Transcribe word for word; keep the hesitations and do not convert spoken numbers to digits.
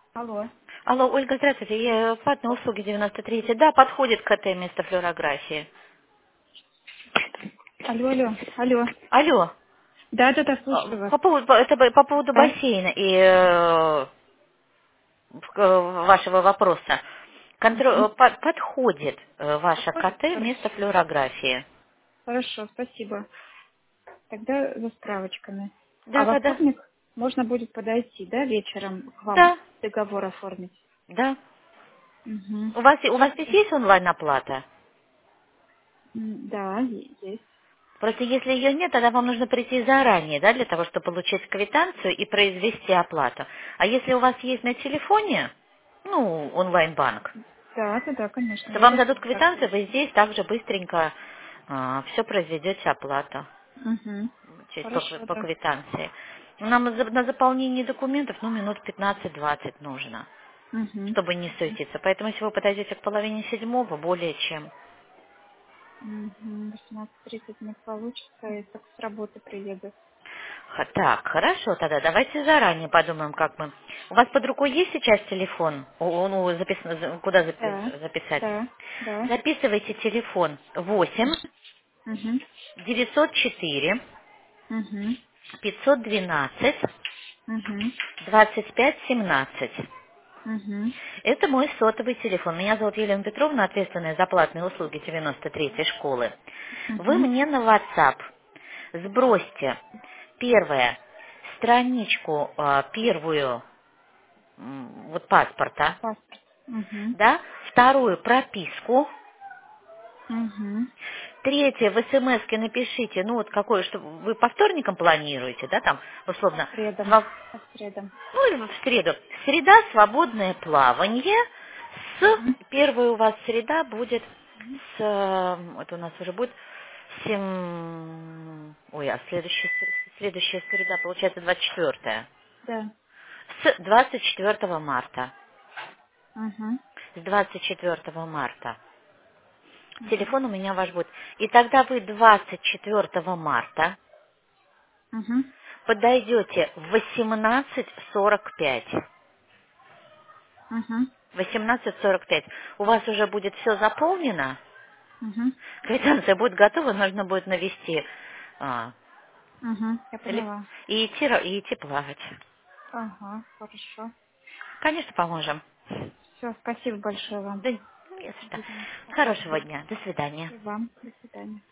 Алло. Алло, Ольга, здравствуйте. Я платные услуги девяносто три. Да, подходит к этой место флюорографии. Алло, алло, алло. Алло, Да, да, да, а, слушаю вас. по поводу, это по по поводу Да? бассейна и э, в- э, вашего вопроса. Контро- Угу. э, по- подходит э, ваша Подходит? КТ место Хорошо. флюорографии. Хорошо, спасибо. Тогда за справочками. А Да, во да, да. вторник можно будет подойти, да, вечером к вам Да, договор оформить? да. Угу. У вас, у вас здесь Хорошо. есть онлайн-оплата? М, Да, е- есть. Просто если ее нет, тогда вам нужно прийти заранее, да, для того, чтобы получить квитанцию и произвести оплату. А если у вас есть на телефоне, ну, онлайн-банк, Да, да, да, конечно, то я вам дадут воспользоваться. квитанцию, вы здесь также быстренько все произведете оплату Угу. через, по, Хорошо, по да. квитанции. Нам за- на заполнение документов, ну, минут пятнадцать-двадцать нужно, Угу. чтобы не суетиться. Поэтому, если вы подойдете к половине седьмого, более чем. Угу. восемнадцать тридцать не получится, я так с работы приеду. Х- Так, хорошо, тогда давайте заранее подумаем, как мы. У вас под рукой есть сейчас телефон? О, ну, запис- за- куда Да, запи- записать? да, да. Записывайте телефон восемь Угу. девятьсот четыре Угу. пятьсот двенадцать Угу. двадцать пять семнадцать. Угу. Это мой сотовый телефон. Меня зовут Елена Петровна, ответственная за платные услуги девяносто третьей школы. Вы Угу. мне на WhatsApp сбросьте первое страничку, а, первую м, вот паспорта, Паспорт. Угу. да, вторую прописку, Угу. третье в смс напишите, ну вот какое, что вы по вторникам планируете, да, там, По условно, средам. сва- По средам. ну, или в среду. Среда свободное плавание. С Угу. первая у вас среда будет с э, это у нас уже будет семь, ой, а следующая, с- следующая среда получается двадцать четвёртая. Да. С двадцать четвёртого марта. Угу. С двадцать четвёртого марта. Угу. Телефон у меня ваш будет. И тогда вы двадцать четвёртого марта Угу. подойдете в восемнадцать сорок пять. Угу. восемнадцать сорок пять. У вас уже будет все заполнено, Угу. квитанция будет готова, нужно будет навести а, Угу. Я телеф- поняла. и идти, ра- и идти плавать. Ага, хорошо. Конечно, поможем. Все, спасибо большое вам. Да не за что. Будем Хорошего оформлять. дня. До свидания. И вам. До свидания.